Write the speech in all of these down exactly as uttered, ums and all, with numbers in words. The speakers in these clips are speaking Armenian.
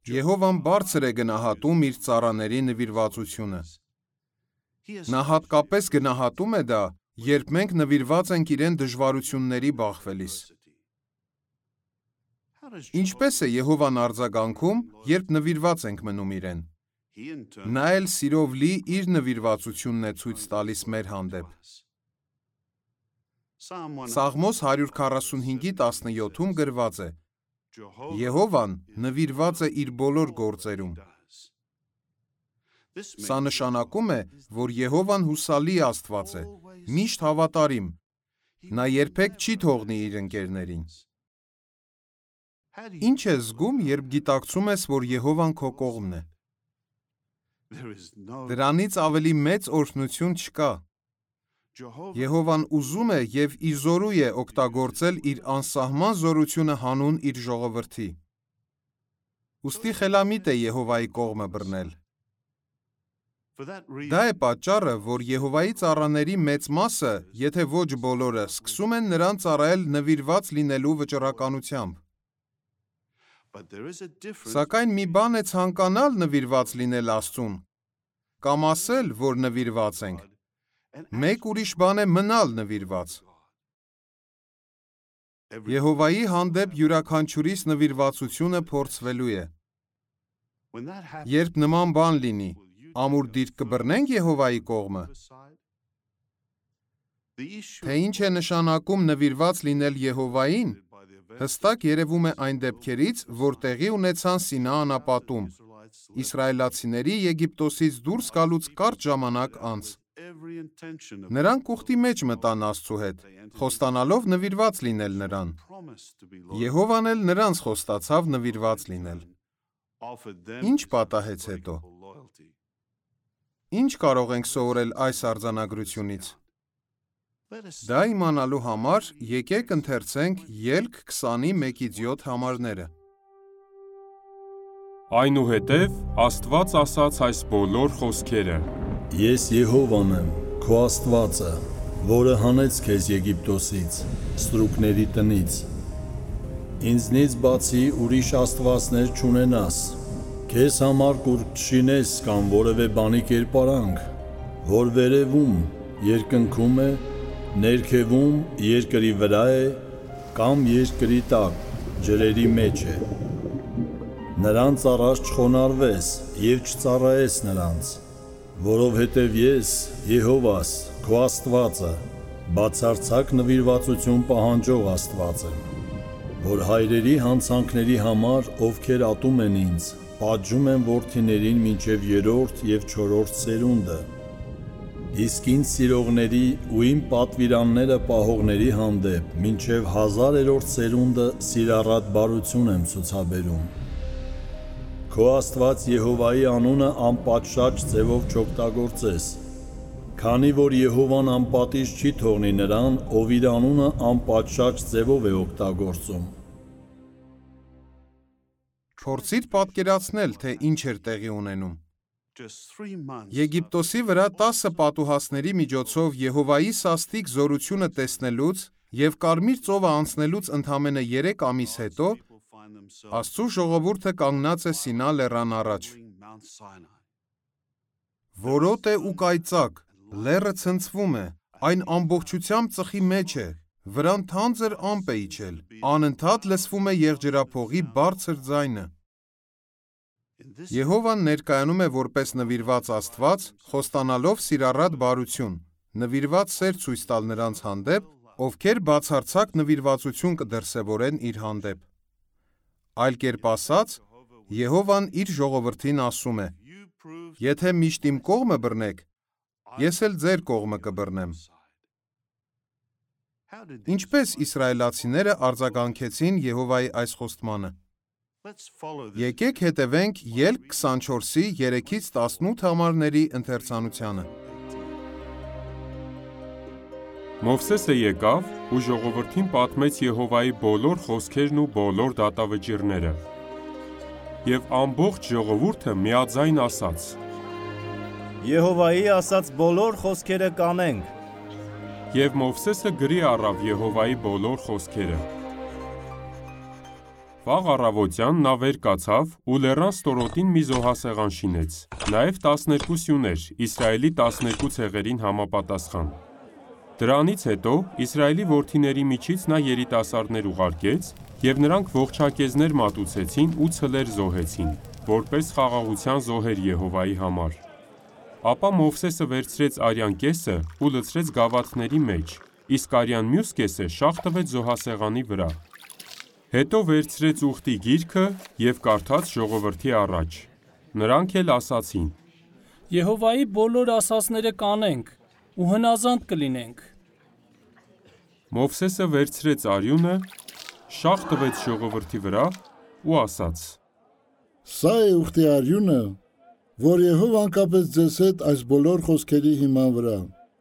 Եհովան բարձր է գնահատում իր ծառաների նվիրվածությունը։ Նա հատկապես գնահատում է դա, երբ մենք նվիրված ենք իրեն դժվարությունների բախվելիս։ Ինչպես է Եհովան արձագանքում, երբ նվիրված ենք մնում իրեն։ Նա էլ սիրով լի իր նվիրվածությունն է ցույց տալիս մեր հանդեպ։ Սաղմոս հարյուր քառասունհինգի տասնյոթում գրված է. Եհովան նվիրված է իր բոլոր գործերում։ Սա նշանակում է, որ Եհովան հուսալի Աստված է, միշտ հավատարիմ, նա երբեք չի թողնի իր ընկերներին։ Ինչ ես զգում, երբ գիտակցում ես, որ Եհովան քո կողմն է։ Դրանից ավելի մեծ օրհնություն չկա։ Եհովան ուզում է և ի զորու է օգտագործել իր անսահման զորությունը հանուն իր ժողովրդի։ Ուստի խելամիտ է Եհովայի կողմը բռնել։ Դա է պատճառը, որ Եհովայի ծառաների մեծ մասը, եթե ոչ բոլորը, սկսում են նրան ծառայել նվիրված լինելու վճռականությամբ։ Սակայն մի բան է ցանկանալ նվիրված լինել Աստծուն, կամ ասել, որ նվիրված ենք, մեկ ուրիշ բան է մնալ նվիրված։ Եհովայի հանդեպ յուրաքանչյուրիս նվիրվածությունը փորձվելու է։ Երբ նման բան լինի, ամուր դիրք կբռնենք Եհովայի կողմը։ Թե ինչ է նշանակում նվիրված լինել Եհովային, հստակ երևում է այն դեպքերից, որ տեղի ունեցան Սինա անապատում, իսրայելացիների Եգիպտոսից դուրս գալուց կարճ ժամանակ անց։ Նրանք ուխտի մեջ մտան Աստծու հետ, խոստանալով նվիրված լինել նրան։ Եհովան էլ նրանց խոստացավ նվիրված լինել։ Ինչ պատահեց հետո։ Ինչ կարող ենք սովորել այս արձանագրությունից։ Դա իմանալու համար եկեք ընթերցենք Ելք քսանի մեկից յոթ համարները։ Այնուհետև Աստված ասաց այս բոլոր խոսքերը. Ես Եհովան եմ, քո Աստվածը, որը հանեց քեզ Եգիպտոսից, ստրուկների տնից։ Ինձնից բացի ուրիշ աստվածներ չունենաս։ Քեզ համար կուրկ չշինես կամ որևէ բանի կերպարանք, որ վերևում երկնքում է, ներքևում երկրի վրա է կամ երկրի տակ ջրերի մեջ է։ Նրանց առաջ չխոնարհվես և չծառայես նրանց, որովհետև ես Եհովաս, քո Աստվածը, բացարձակ նվիրվածություն պահանջող Աստված եմ, որ հայրերի հանցանքների համար, ովքեր ատում են ինձ, պատժում եմ որդիներին մինչև երրորդ և չորրորդ սերունդը, իսկ ինձ սիրողների ու իմ պատվիրանները պահողների հանդեպ մինչև հազարերորդ սերունդը սիրառատ բարություն եմ ցուցաբերում։ Քո Աստված Եհովայի անունը անպատշաճ ձևով չօգտագործես, քանի որ Եհովան անպատիժ չի թողնի նրան, ով իր անունը անպատշաճ ձևով է օգտագործում։ Փորձիր պատկերացնել, թե ինչ էր տեղի ունենում։ Եգիպտոսի վրա տասը պատուհասների միջոցով Եհովայի սաստիկ զորությունը տեսնելուց և Կարմիր ծովը անցնելուց ընդամենը երեք ամիս հետո Աստծու ժողովուրդը կանգնած է Սինա լեռան առաջ։ Որոտ է ու կայծակ, լեռը ցնցվում է, այն ամբողջությամբ ծխի մեջ է, վրան թանձր ամպ է իջել, անընդհատ լսվում է եղջերափողի բարձր ձայնը։ Եհովան ներկայանում է որպես նվիրված Աստված, խոստանալով սիրառատ բարություն, նվիրված սեր ցույց տալ նրանց հանդեպ, ովքեր բացարձակ նվիրվածություն կդրսևորեն իր հանդեպ։ Այլ կերպ ասած, Եհովան իր ժողովրդին ասում է. Եթե միշտ իմ կողմը բռնեք, ես էլ ձեր կողմը կբռնեմ։ Ինչպես իսրայելացիները արձագանքեցին Եհովայի այս խոստմանը։ Եկեք հետևենք Ելք քսանչորսի երեքից տասնութ համարների ընթերցանությանը։ Մովսեսը եկավ ու ժողովրդին պատմեց Եհովայի բոլոր խոսքերն ու բոլոր դատավճիռները։ Եվ ամբողջ ժողովուրդը միաձայն ասաց. Եհովայի ասած բոլոր խոսքերը կանենք։ Եվ Մովսեսը գրի առավ Եհովայի բոլոր խոսքերը։ Վաղ առավոտյան նա վեր կացավ ու լեռան ստորոտին մի զոհասեղան շինեց, նաև տասներկու սյուներ Իսրայելի տասներկու ցեղերին համապատասխան։ Դրանից հետո Իսրայելի որդիների միջից նա երիտասարդներ ուղարկեց, և նրանք ողջակեզներ մատուցեցին ու ցլեր զոհեցին, որպես խաղաղության զոհեր Եհովայի համար։ Ապա Մովսեսը վերցրեց արյան կեսը ու լցրեց գավաթների մեջ, իսկ արյան մյուս կեսը շաղ տվեց զոհասեղանի վրա։ Հետո վերցրեց ուխտի գիրքը և կարդաց ժողովրդի առաջ։ Նրանք էլ ասացին. Եհովայի բոլոր ասածները կանենք ու հնազանդ կլինենք։ Մովսեսը վերցրեց արյունը, շաղ տվեց ժողովրդի վրա ու ասաց. Սա է ուխտի արյունը, որ Եհովան կապեց ձեզ հետ այս բոլոր խոսքերի հիման վրա։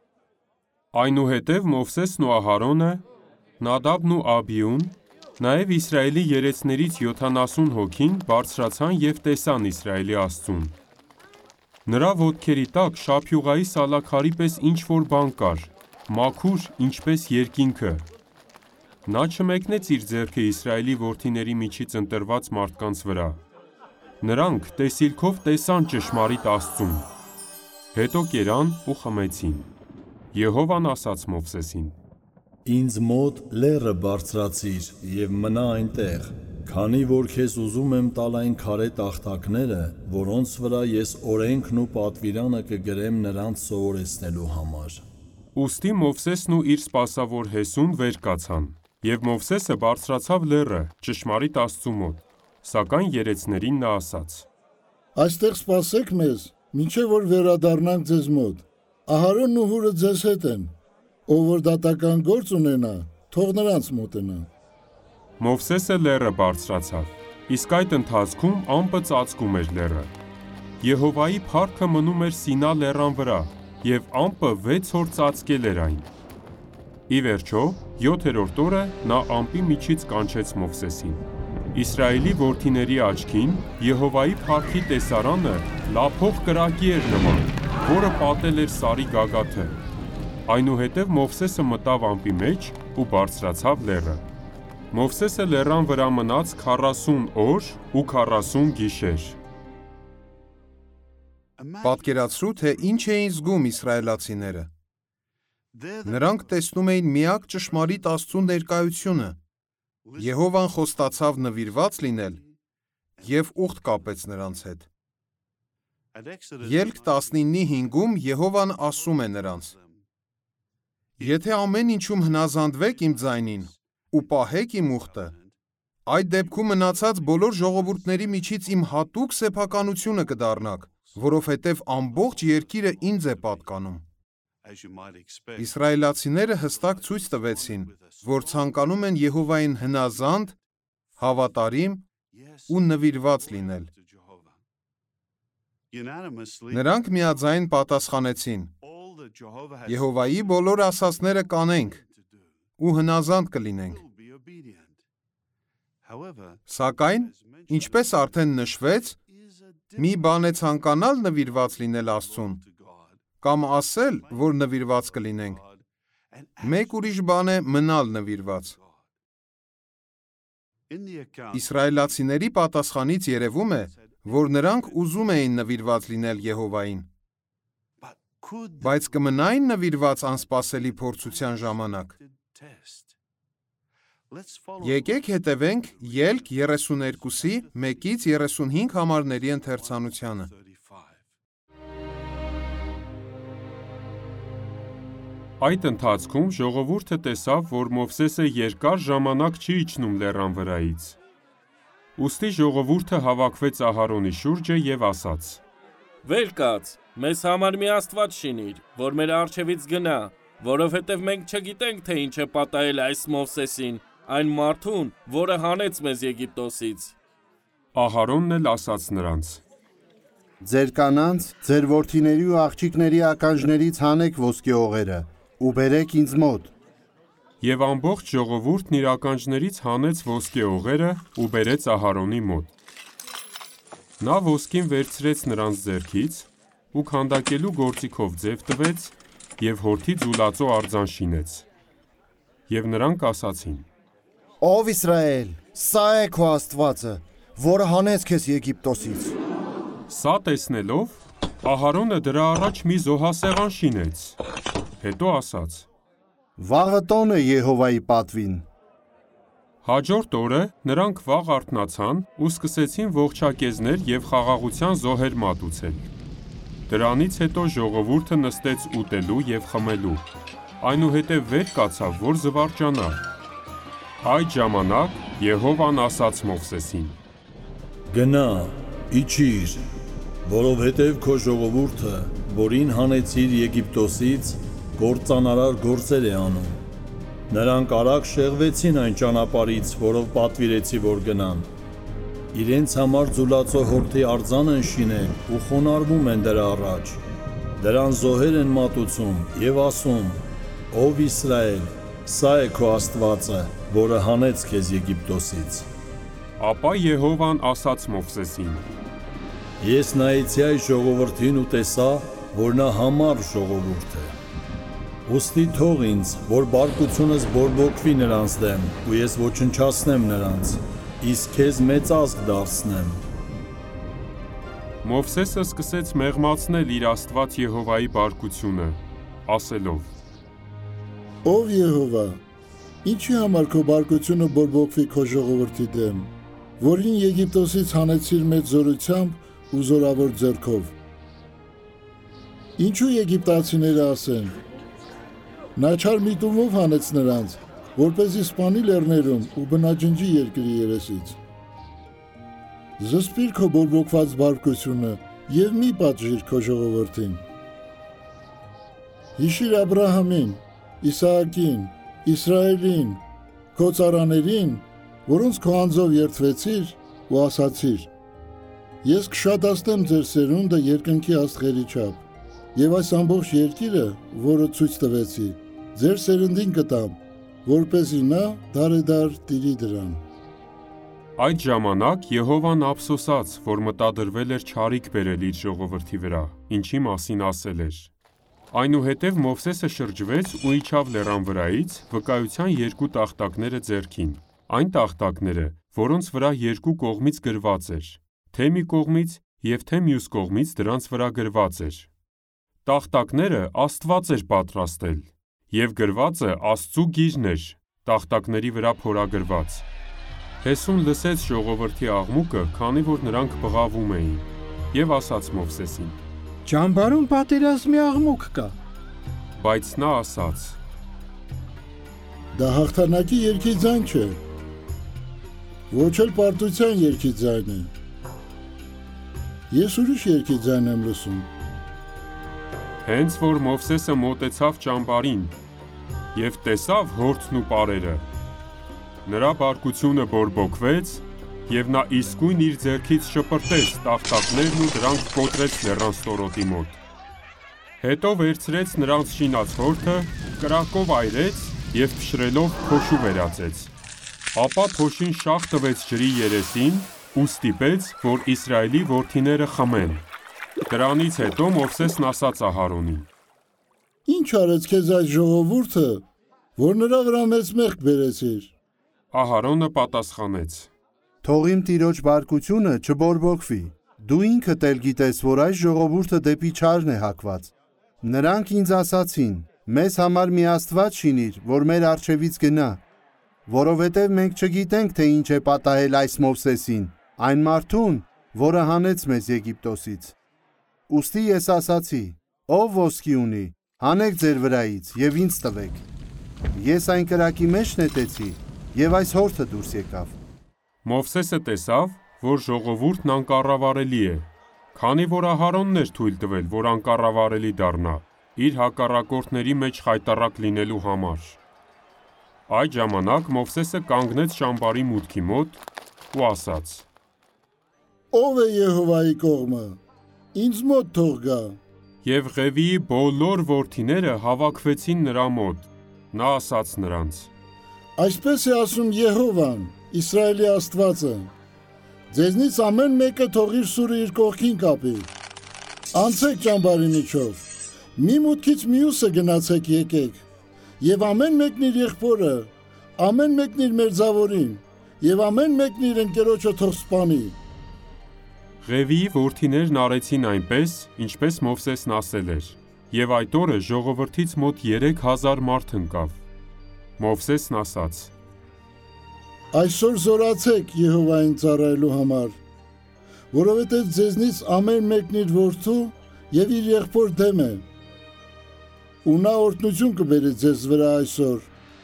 Այնուհետև Մովսեսն ու Ահարոնը, Նադաբն ու Աբիուն, նաև Իսրայելի երեցներից յոթանասուն հոգին բարձրացան և տեսան Իսրայելի Աստծուն։ Նրա ոտքերի տակ շափյուղայի սալաքարի պես ինչ-որ բան կար, մաքուր ինչպես երկինքը։ Նա չմեկնեց իր ձեռքը Իսրայելի որդիների միջից ընտրված մարդկանց վրա։ Նրանք տեսիլքով տեսան ճշմարիտ Աստծուն։ Հետո կերան ու խմեցին։ Եհովան ասաց Մովսեսին. Ինձ մոտ լեռը բարձրացիր և մնա այնտեղ, քանի որ քեզ ուզում եմ տալ այն քարե տախտակները, որոնց վրա ես օրենքն ու պատվիրանը կգրեմ նրանց սովորեցնելու համար։ Ուստի Մովսեսն ու իր սպասավոր Հեսուն վեր կացան, և Մովսեսը բարձրացավ լեռը ճշմարիտ Աստծու մոտ, սակայն երեցներին նա ասաց. Այստեղ սպասեք մեզ, մինչև որ վերադառնանք ձեզ մոտ։ Ահարոնն ու հուրը ձեզ հետ են, ով որ դատական գործ ունենա, թող նրանց մոտենա։ Մովսեսը լեռը բարձրացավ, իսկ այդ ընթացքում ամպը ծածկում էր լեռը։ Եհովայի փառքը մնում էր Սինա լեռան վրա, և ամպը վեց օր ծածկել էր այն։ Ի վերջո, յոթերորդ օրը նա ամպի միջից կանչեց Մովսեսին։ Իսրայելի որդիների աչքին Եհովայի փառքի տեսարանը լափող կրակի էր նման, որը պատել էր սարի գագաթը։ Այնուհետև Մովսեսը մտավ ամպի մեջ ու բարձրացավ լեռը։ Մովսեսը լեռան վրա մնաց քառասուն օր ու քառասուն գիշեր։ Պատկերացրու, թե ինչ էին զգում իսրայելացիները։ Նրանք տեսնում էին միակ ճշմարիտ Աստծու ներկայությունը։ Եհովան խոստացավ նվիրված լինել և ուխտ կապեց նրանց հետ։ Ելք տասնինի հինգում Եհովան ասում է նրանց. Եթե ամեն ինչում հնազանդվեք իմ ձայնին ու պահեք իմ ուխտը, այդ դեպքում մնացած բոլոր ժողովուրդների միջից իմ հատուկ սեփականությունը կդառնաք, որովհետև ամբողջ երկիրը ինձ է պատկանում։ Իսրայելացիները հստակ ցույց տվեցին, որ ցանկանում են Եհովային հնազանդ, հավատարիմ ու նվիրված լինել։ Նրանք միաձայն պատասխանեցին. Եհովայի բոլոր ասածները կանենք ու հնազանդ կլինենք։ Սակայն, ինչպես արդեն նշվեց, մի բան է ցանկանալ նվիրված լինել Աստծուն, կամ ասել, որ նվիրված կլինենք, մեկ ուրիշ բան է մնալ նվիրված։ Իսրայելացիների պատասխանից երևում է, որ նրանք ուզում էին նվիրված լինել Եհովային, բայց կմնային նվիրված անսպասելի փորձության ժամանակ։ Եկեք հետևենք Ելք երեսուներկուսի մեկից երեսունհինգ համարների ընթերցանությանը։ Այդ ընթացքում ժողովուրդը տեսավ, որ Մովսեսը երկար ժամանակ չի իջնում լեռան վրայից։ Ուստի ժողովուրդը հավաքվեց Ահարոնի շուրջը և ասաց. Վեր կաց, մեզ համար մի Աստված շինիր, որ մեր առջևից գնա, որովհետև մենք չգիտենք, թե ինչ է պատահել այս Մովսեսին, այն մարդուն, որը հանեց մեզ Եգիպտոսից։ Ահարոնն էլ ասաց նրանց. Ձեր կանանց, ձեր որդիների ու աղջիկների ականջներից հանեք ոսկե օղերը ու բերեք ինձ մոտ։ Եվ ամբողջ ժողովուրդն իր ականջներից հանեց ոսկե օղերը ու բերեց Ահարոնի մոտ։ Նա ոսկին վերցրեց նրանց ձեռքից ու քանդակելու գործիքով ձև տվեց և հորթի ձուլածո արձան շինեց։ Եվ նրանք ասացին. Ով Իսրայել, Սա է քո Աստվածը, որը հանեց քեզ Եգիպտոսից։ Սա տեսնելով, Ահարոնը դրա առաջ մի զոհասեղան շինեց։ Հետո ասաց. Վաղը տոն է Եհովայի պատվին։ Հաջորդ օրը նրանք վաղ արթնացան ու սկսեցին ողջակեզներ և խաղաղության զոհեր մատուցել։ Դրանից հետո ժողովուրդը նստեց ուտելու և խմելու, այնուհետև վեր կացավ, որ զվարճանա։ Այդ ժամանակ Եհովան ասաց Մովսեսին. Գնա, իջիր, որովհետև քո ժողովուրդը, որին հանեցիր Եգիպտոսից, կործանարար գործեր է անում։ Նրանք արագ շեղվեցին այն ճանապարհից, որով պատվիրեցի, որ գնան։ Իրենց համար ձուլածո հորթի արձան են շինել ու խոնարհվում են դրա առաջ։ Դրան զոհեր են մատուցում և ասում. Ով Իսրայել, սա է քո Աստվածը, որը հանեց քեզ Եգիպտոսից։ Ապա Եհովան ասաց Մովսեսին. Ես նայեցի այս ժողովրդին ու տեսա, որ նա համառ ժողովուրդ է։ Ուստի թող ինձ, որ բարկությունս բորբոքվի նրանց դեմ, ու ես ոչնչացնեմ նրանց, իսկ քեզ մեծ ազգ դարձնեմ։ Մովսեսը սկսեց մեղմացնել իր Աստված Եհովայի բարկությունը, ասելով. Ով Եհովա, ինչի համար քո բարկությունը բորբոքվի քո ժողովրդի դեմ, որին Եգիպտոսից հանեցիր մեծ զորությամբ ու զորավոր ձեռքով։ Ինչու եգիպտացիները ասեն. նա չար միտումով հանեց նրանց, որպեսզի սպանի լեռներում ու բնաջնջի երկրի երեսից։ Զսպիր քո բորբոքված բարկությունը և մի պատժիր քո ժողովրդին։ Հիշիր Աբրահամին, Իսահակին, Իսրայելին, քո ծառաներին, որոնց քո անձով երդվեցիր ու ասացիր. Ես կշատացնեմ ձեր սերունդը երկնքի աստղերի չափ, և այս ամբողջ երկիրը, որը ցույց տվեցի, ձեր սերնդին կտամ, որպեսզի նա դարեդար տիրի դրան։ Այդ ժամանակ Եհովան ափսոսաց, որ մտադրվել էր չարիք բերել իր ժողովրդի վրա, ինչի մասին ասել էր։ Այնուհետև Մովսեսը շրջվեց ու իջավ լեռան վրայից, վկայության երկու տախտակները ձեռքին, այն տախտակները, որոնց վրա երկու կողմից գրված էր, թե մի կողմից և թե մյուս կողմից դրանց վրա գրված էր։ Տախտակները Աստված էր պատրաստել, և գրվածը Աստծու գիրն էր, տախտակների վրա փորագրված։ Հեսուն լսեց ժողովրդի աղմուկը, քանի որ նրանք բղավում էին, և ասաց Մովսեսին. Ճամբարում պատերազմի աղմուկ կա։ Բայց նա ասաց. Դա հաղթանակի երգի ձայն չէ, ոչ էլ պարտության երգի ձայն է։ Ես ուրիշ երգի ձայն եմ լսում։ Հենց որ Մովսեսը մոտեցավ ճամբարին և տեսավ հորթն ու պարերը, նրա բարկությունը բորբոքվեց, և նա իսկույն իր ձեռքից շպրտեց տախտակներն ու դրանք կոտրեց լեռան ստորոտի մոտ։ Հետո վերցրեց նրանց շինած հորթը, կրակով այրեց և փշրելով փոշու վերածեց։ Ապա փոշին շաղ տվեց ջրի երեսին ու ստիպեց, որ Իսրայելի որդիները խմեն։ Դրանից հետո Մովսեսն ասաց Ահարոնին. Ինչ արեց քեզ այդ ժողովուրդը, որ նրա վրա մեծ մեղք բերեցիր։ Ահարոնը պատասխանեց. Թող իմ տիրոջ բարկությունը չբորբոքվի։ Դու ինքդ էլ գիտես, որ այս ժողովուրդը դեպի չարն է հակված։ Նրանք ինձ ասացին. մեզ համար մի Աստված շինիր, որ մեր առջևից գնա, որովհետև մենք չգիտենք, թե ինչ է պատահել այս Մովսեսին, այն մարդուն, որը հանեց մեզ Եգիպտոսից։ Ուստի ես ասացի. ով ոսկի ունի, հանեք ձեր վրայից և ինձ տվեք։ Ես այն կրակի մեջ նետեցի, և այս հորթը դուրս եկավ։ Մովսեսը տեսավ, որ ժողովուրդն անկառավարելի է, քանի որ Ահարոնն էր թույլ տվել, որ անկառավարելի դառնա, իր հակառակորդների մեջ խայտառակ լինելու համար։ Այդ ժամանակ Մովսեսը կանգնեց ճամբարի մուտքի մոտ ու ասաց. Ով է Եհովայի կողմը, ինձ մոտ թող գա։ Եվ Ղևիի բոլոր որդիները հավաքվեցին նրա մոտ, նա ասաց նրանց. Այսպես է ասում Եհովան, Իսրայելի Աստվածը. ձեզնից ամեն մեկը թող իր սուրը իր կողքին կապի։ Անցեք ճամբարի միջով, մի մուտքից մյուսը գնացեք եկեք, և ամեն մեկն իր եղբորը, ամեն մեկն իր մերձավորին, եւ ամեն մեկն իր ընկերոջը թող սպանի։ Ղևիի որդիներն արեցին այնպես, ինչպես Մովսեսն ասել էր, եւ այդ օրը ժողովրդից մոտ երեք հազար մարդ ընկավ։ Մովսեսն ասաց. Այսօր զորացեք Եհովային ծառայելու համար, որովհետև ձեզնից ամեն մեկն իր որդու եւ իր եղբոր դեմ է։ Ու նա օրհնություն կբերի ձեզ վրա այսօր։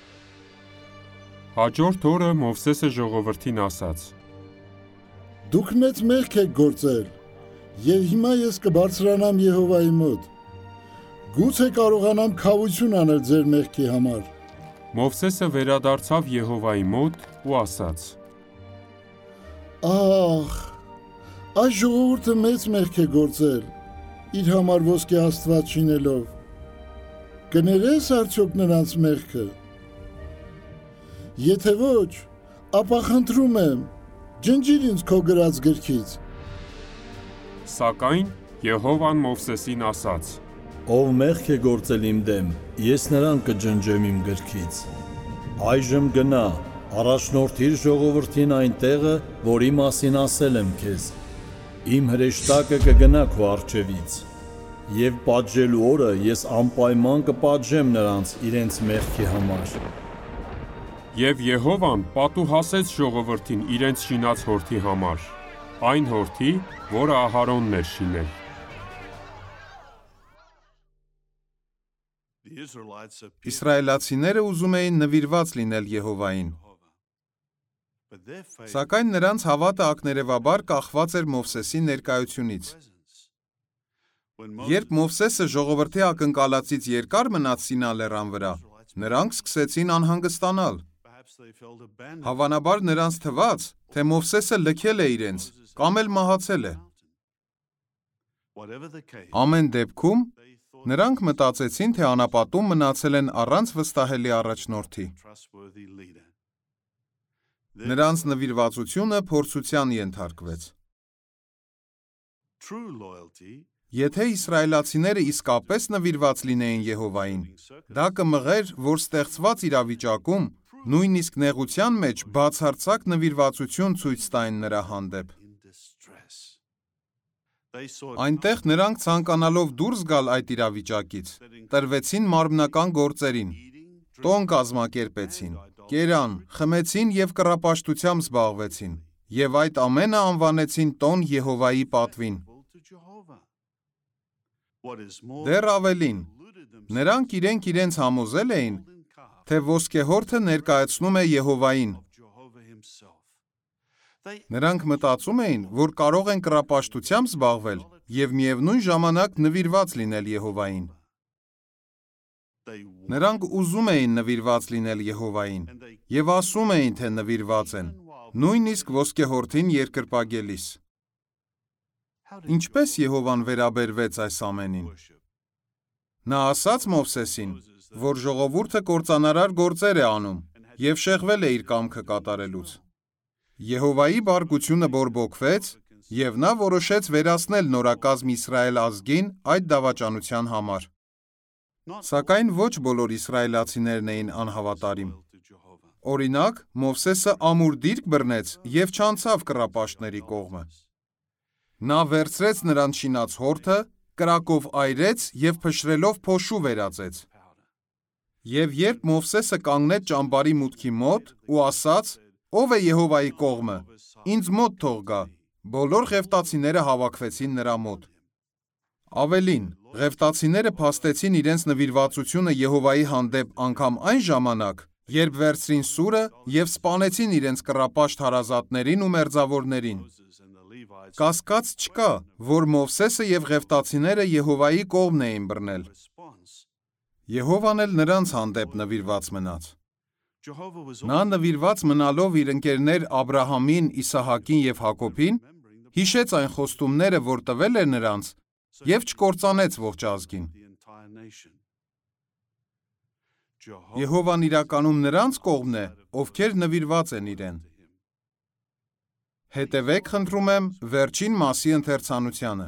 Հաջորդ օրը Մովսեսը ժողովրդին ասաց. Դուք մեծ մեղք եք գործել, եւ հիմա ես կբարձրանամ Եհովայի մոտ։ Գուցե կարողանամ քավություն անել ձեր մեղքի համար։ Մովսեսը վերադարձավ Եհովայի մոտ ու ասաց. Ահ, այս ժողովուրդը մեծ մեղք է գործել, իր համար ոսկե Աստված շինելով։ Կներես արդյոք նրանց մեղքը։ Եթե ոչ, ապա խնդրում եմ, ջնջիր ինձ քո գրած գրքից։ Սակայն Եհովան Մովսեսին ասաց. Ով մեղք է գործել իմ դեմ, ես նրան կջնջեմ իմ գրքից։ Այժմ գնա, առաջնորդիր ժողովրդին այն տեղը, որի մասին ասել եմ քեզ։ Իմ հրեշտակը կգնա քո առջևից, եւ պատժելու օրը ես անպայման կպատժեմ նրանց իրենց մեղքի համար։ Եվ Եհովան պատուհասեց ժողովրդին իրենց շինած հորթի համար, այն հորթի, որը Ահարոնն էր շինել։ Իսրայելացիները ուզում էին նվիրված լինել Եհովային։ Սակայն նրանց հավատը ակներևաբար կախված էր Մովսեսի ներկայությունից։ Երբ Մովսեսը ժողովրդի ակնկալածից երկար մնաց Սինա լեռան վրա, նրանք սկսեցին անհանգստանալ։ Հավանաբար նրանց թվաց, թե Մովսեսը լքել է իրենց, կամ էլ մահացել է։ Ամեն դեպքում, նրանք մտածեցին, թե անապատում մնացել են առանց վստահելի առաջնորդի։ Նրանց նվիրվածությունը փորձության ենթարկվեց։ Եթե իսրայելացիները իսկապես նվիրված լինեին Եհովային, դա կմղեր, որ ստեղծված իրավիճակում նույնիսկ նեղության մեջ բացարձակ նվիրվածություն ցույց տային նրա հանդեպ։ Այնտեղ նրանք ցանկանալով դուրս գալ այդ իրավիճակից, տրվեցին մարմնական գործերին, տոն կազմակերպեցին, կերան, խմեցին եւ կռապաշտությամբ զբաղվեցին, եւ այդ ամենը անվանեցին տոն Եհովայի պատվին։ Դեռ ավելին, նրանք իրենք իրենց համոզել էին, թե ոսկեհորթը ներկայացնում է Եհովային։ Նրանք մտածում էին, որ կարող են կռապաշտությամբ զբաղվել եւ միևնույն ժամանակ նվիրված լինել Եհովային։ Նրանք ուզում էին նվիրված լինել Եհովային եւ ասում էին, թե նվիրված են, նույնիսկ ոսկեհորթին երկրպագելիս։ Ինչպես Եհովան վերաբերվեց այս ամենին։ Նա ասաց Մովսեսին, որ ժողովուրդը կործանարար գործեր է անում եւ շեղվել է իր կամքը կատարելուց։ Եհովայի բարկությունը բորբոքվեց, եւ նա որոշեց վերացնել նորակազմ Իսրայել ազգին այդ դավաճանության համար։ Սակայն ոչ բոլոր իսրայելացիներն էին անհավատարիմ։ Օրինակ, Մովսեսը ամուր դիրք բռնեց եւ չանցավ կռապաշտների կողմը։ Նա վերցրեց նրանց շինած հորթը, կրակով այրեց եւ փշրելով փոշու վերածեց։ Եվ երբ Մովսեսը կանգնեց ճամբարի մուտքի մոտ ու ասաց. «Ով է Եհովայի կողմը, ինձ մոտ թող գա», բոլոր ղևտացիները հավաքվեցին նրա մոտ։ Ավելին, ղևտացիները փաստեցին իրենց նվիրվածությունը Եհովայի հանդեպ անգամ այն ժամանակ, երբ վերցրին սուրը եւ սպանեցին իրենց կռապաշտ հարազատներին ու մերձավորներին։ Կասկած չկա, որ Մովսեսը եւ ղևտացիները Եհովայի կողմն էին բռնել։ Եհովան էլ նրանց հանդեպ նվիրված մնաց։ Նա նվիրված մնալով իր ընկերներ Աբրահամին, Իսահակին եւ Հակոբին, հիշեց այն խոստումները, որ տվել էր նրանց, եւ չկործանեց ողջ ազգին։ Եհովան իրականում նրանց կողմն է, ովքեր նվիրված են իրեն։ Հետևեք, խնդրում եմ, վերջին մասի ընթերցանությանը։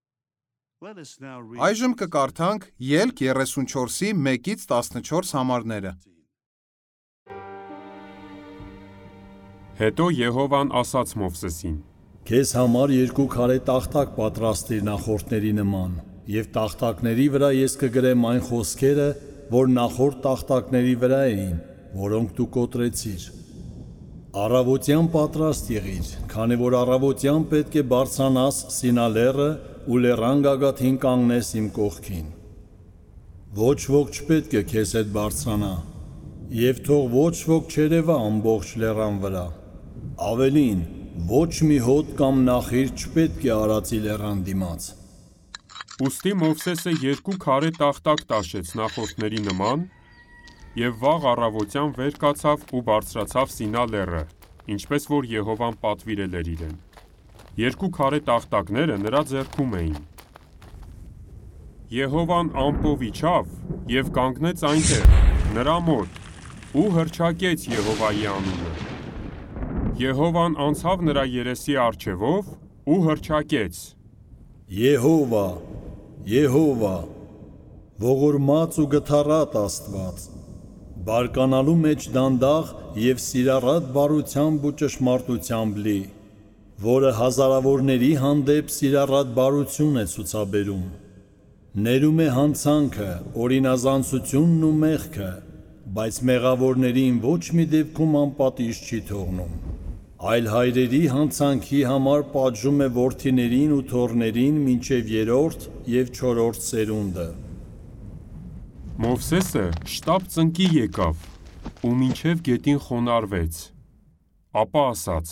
Այժմ կկարդանք Ելք երեսունչորսի մեկից տասնչորս համարները։ Հետո Եհովան ասաց Մովսեսին. Քեզ համար երկու քարե տախտակ պատրաստիր նախորդների նման, եւ տախտակների վրա ես կգրեմ այն խոսքերը, որ նախորդ տախտակների վրա էին, որոնք դու կոտրեցիր։ Առավոտյան պատրաստ եղիր, քանի որ առավոտյան պետք է բարձրանաս Սինա լեռը ու լեռան գագաթին կանգնես իմ կողքին։ Ոչ ոք չպետք է քեզ հետ բարձրանա, եւ թող ոչ ոք չերևա ամբողջ լեռան վրա։ Ավելին, ոչ մի հոտ կամ նախիր չպետք է արածի լեռան դիմաց։ Ուստի Մովսեսը երկու քարե տախտակ տաշեց նախորդների նման եւ վաղ առավոտյան վեր կացավ ու բարձրացավ Սինա լեռը, ինչպես որ Եհովան պատվիրել էր իրեն։ Երկու քարե տախտակները նրա ձեռքում էին։ Եհովան ամպով իջավ եւ կանգնեց այնտեղ, նրա մոտ, ու հռչակեց Եհովայի անունը։ Եհովան անցավ նրա երեսի առջևով ու հռչակեց. Եհովա, Եհովա, ողորմած ու գթառատ Աստված, բարկանալու մեջ դանդաղ եւ սիրառատ բարությամբ ու ճշմարտությամբ լի, որը հազարավորների հանդեպ սիրառատ բարություն է ցուցաբերում, ներում է հանցանքը, օրինազանցությունն ու մեղքը, բայց մեղավորներին ոչ մի դեպքում անպատիժ չի թողնում, այլ հայրերի հանցանքի համար պատժում է որդիներին ու թոռներին մինչև երրորդ եւ չորրորդ սերունդը։ Մովսեսը շտապ ծնկի եկավ ու մինչև գետին խոնարհվեց, ապա ասաց.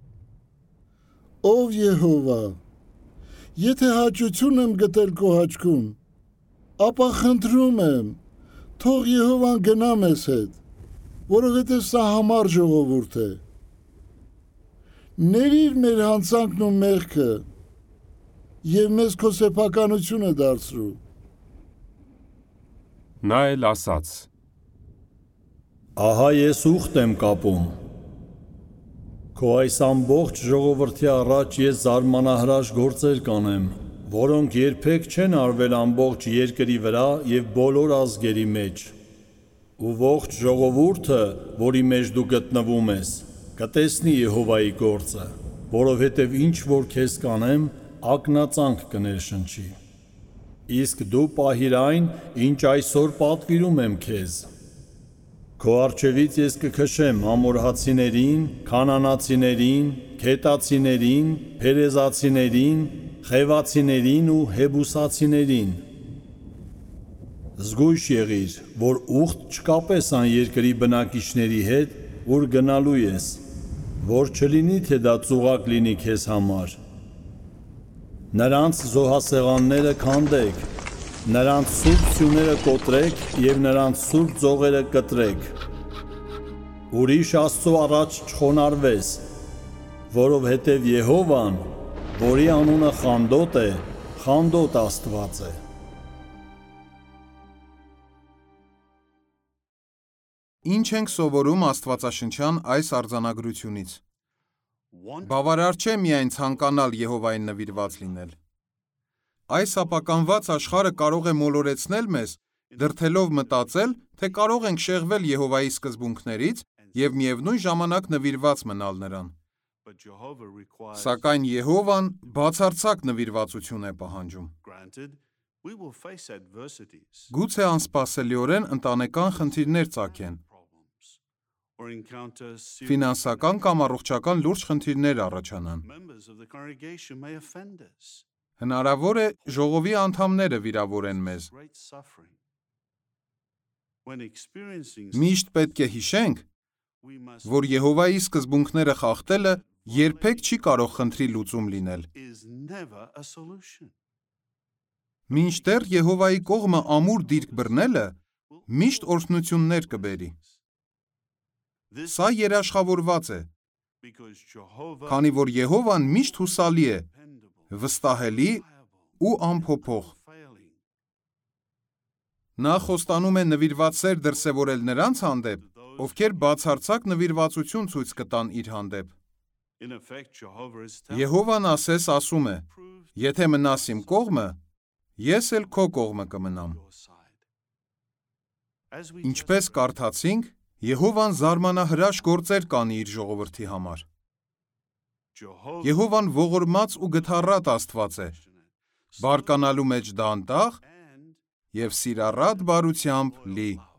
Ով Եհովա, եթե հաճություն եմ գտել քո հաճկում, ապա խնդրում եմ, թող Եհովան գնա մեզ հետ, որովհետև սա համառ ժողովուրդ է։ Ներիր մեր հանցանքն ու մեղքը եւ մեզ քո սեփականությունը դարձրու։ Նա էլ ասաց. Ահա ես ուխտ եմ կապում։ Քո այս ամբողջ ժողովրդի առաջ ես զարմանահրաշ գործեր կանեմ, որոնք երբեք չեն արվել ամբողջ երկրի վրա եւ բոլոր ազգերի մեջ։ Ու ողջ ժողովուրդը, որի մեջ դու գտնվում ես, կտեսնի Եհովայի գործը, որովհետև ինչ որ քեզ կանեմ, ակնածանք կներշնչի։ Իսկ դու պահիր այն, ինչ այսօր պատվիրում եմ քեզ։ Քո առջևից ես կքշեմ ամորհացիներին, քանանացիներին, քետացիներին, փերեզացիներին, խևացիներին ու հեբուսացիներին։ Զգույշ եղիր, որ ուխտ չկապես այն երկրի բնակիչների հետ, ուր գնալու ես, որ չլինի, թե դա ծուղակ լինի քեզ համար։ Նրանց զոհասեղանները քանդեք, նրանց սուրբ սյուները կոտրեք և նրանց սուրբ ձողերը կտրեք։ Ուրիշ Աստծո առաջ չխոնարհվես, որովհետև Եհովան, որի անունը խանդոտ է, խանդոտ Աստված է։ Ինչ ենք սովորում Աստվածաշնչյան այս արձանագրությունից։ Բավարար չէ միայն ցանկանալ Եհովային նվիրված լինել։ Այս ապականված աշխարհը կարող է մոլորեցնել մեզ, դրդելով մտածել, թե կարող ենք շեղվել Եհովայի սկզբունքներից և միևնույն ժամանակ նվիրված մնալ նրան։ Սակայն Եհովան բացարձակ նվիրվածություն է պահանջում։ Գուցե անսպասելիորեն ընտանեկան խնդիրներ ծագեն, ֆինանսական կամ առողջական լուրջ խնդիրներ առաջանան։ Հնարավոր է ժողովի անդամները վիրավորեն մեզ։ Միշտ պետք է հիշենք, որ Եհովայի սկզբունքները խախտելը երբեք չի կարող խնդրի լուծում լինել։ Մինչդեռ Եհովայի կողմը ամուր դիրք բռնելը միշտ օրհնություններ կբերի։ Սա երաշխավորված է, քանի որ Եհովան միշտ հուսալի է, վստահելի ու անփոփոխ։ Նա խոստանում է նվիրված սեր դրսևորել նրանց հանդեպ, ովքեր բացարձակ նվիրվածություն ցույց կտան իր հանդեպ։ Եհովան ասես ասում է. Եթե մնաս իմ կողմը, ես էլ քո կողմը կմնամ։ Ինչպես կարդացինք, Եհովան զարմանահրաշ գործեր կանի իր ժողովրդի համար։ Եհովան ողորմած ու գթառատ Աստված է, բարկանալու մեջ դանդաղ և սիրառատ բարությամբ լի։